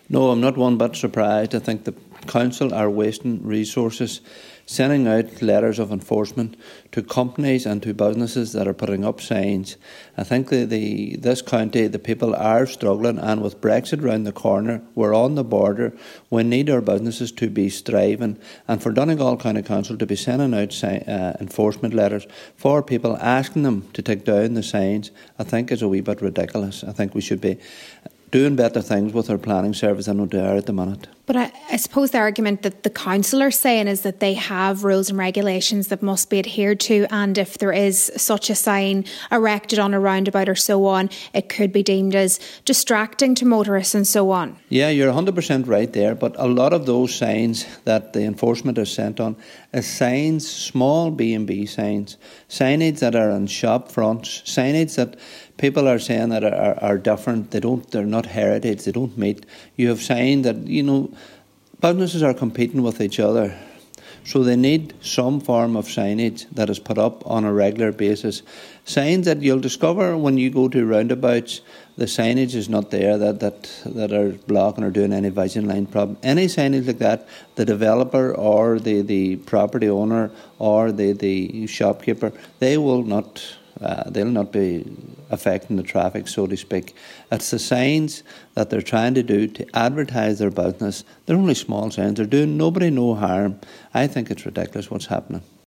No, I'm not one bit surprised. I think the council are wasting resources sending out letters of enforcement to companies and to businesses that are putting up signs. I think this county, the people are struggling, and with Brexit round the corner, we're on the border. We need our businesses to be striving, and for Donegal County Council to be sending out enforcement letters for people, asking them to take down the signs, I think is a wee bit ridiculous. I think we should be doing better things with our planning service than we are at the minute. But I suppose the argument that the council are saying is that they have rules and regulations that must be adhered to, and if there is such a sign erected on a roundabout or so on, it could be deemed as distracting to motorists and so on. Yeah, you're 100% right there, but a lot of those signs that the enforcement is sent on is signs, small B&B signs, signage that are on shop fronts, signage that people are saying that are different. They're not heritage. They don't meet. You have signs that, businesses are competing with each other. So they need some form of signage that is put up on a regular basis. Signs that you'll discover when you go to roundabouts, the signage is not there that are blocking or doing any vision line problem. Any signage like that, the developer or the property owner or the shopkeeper, they'll not be affecting the traffic, so to speak. It's the signs that they're trying to do to advertise their business. They're only small signs. They're doing nobody no harm. I think it's ridiculous what's happening.